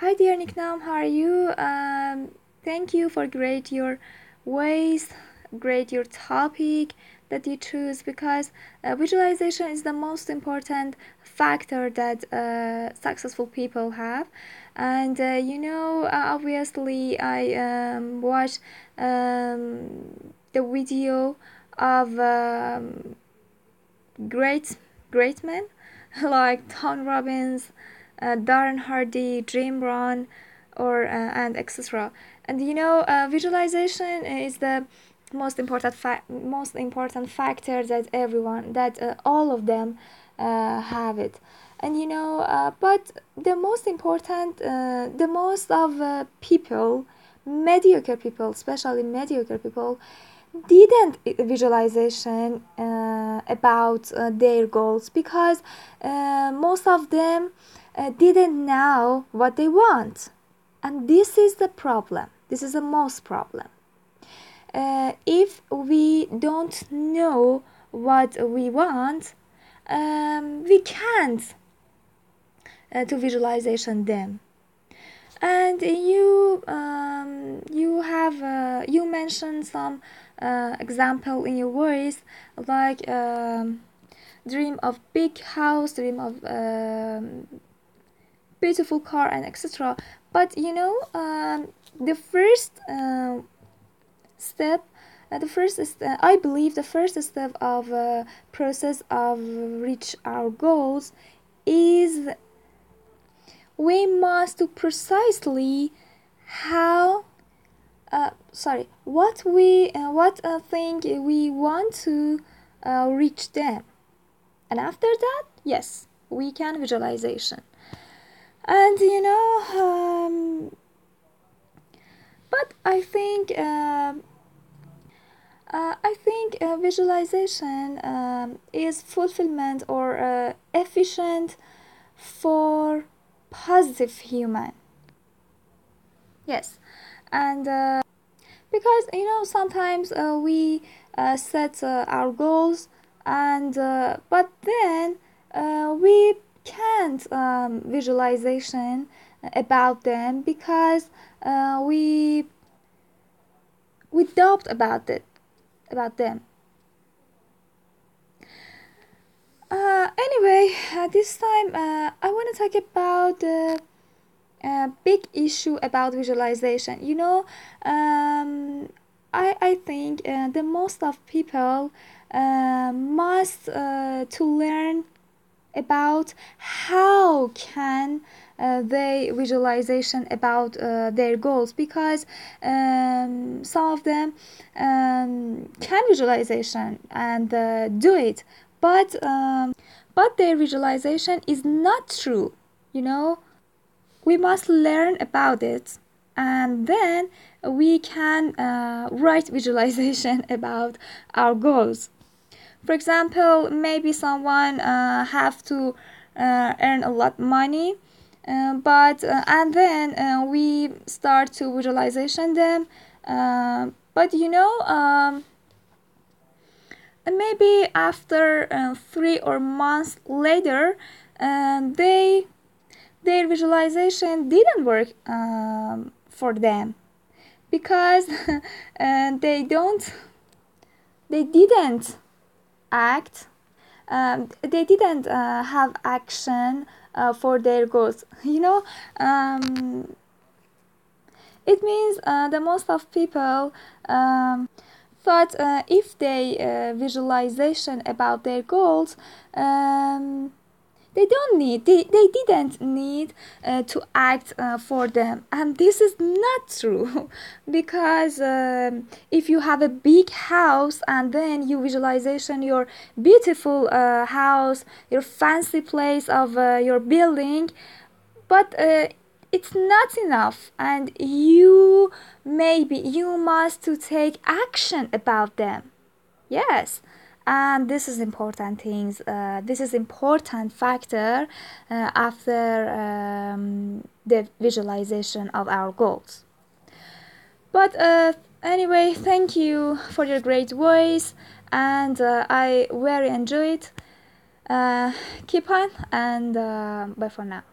Hi dear Niknam, how are you? Thank you for your ways, great your topic that you choose, because visualization is the most important factor that successful people have. And obviously I watched the video of great men like Tony Robbins, Darren Hardy, Jim Rohn, or and etc. And visualization is the most important factor that all of them have it. And but the most of people, mediocre people, especially mediocre people, didn't visualization about their goals, because most of them didn't know what they want, and this is the problem. This is the most problem. If we don't know what we want, we can't to visualization them. And you mentioned some example in your voice, like dream of big house, dream of beautiful car, and etc. But the first step, I believe the first step of process of reach our goals is we must do precisely how what thing we want to reach them, and after that, yes, we can visualization. And but I think visualization is fulfillment or efficient for positive human. Yes. And because sometimes we set our goals, and but then we can't visualization about them, because we doubt about them. Anyway, this time I want to talk about the big issue about visualization. I think the most of people must to learn about how can they visualization about their goals, because some of them can visualization and do it, but their visualization is not true. We must learn about it, and then we can write visualization about our goals. For example, maybe someone have to earn a lot money, but and then we start to visualization them, but maybe after 3 or months later, their visualization didn't work for them, because they didn't act, they didn't have action for their goals. It means the most of people thought if they visualization about their goals, they didn't need to act for them, and this is not true. Because if you have a big house and then you visualization your beautiful house, your fancy place of your building, but it's not enough, and you must to take action about them. Yes. And this is important things. This is important factor after the visualization of our goals. But anyway, thank you for your great voice, and I very enjoy it. Keep on, and bye for now.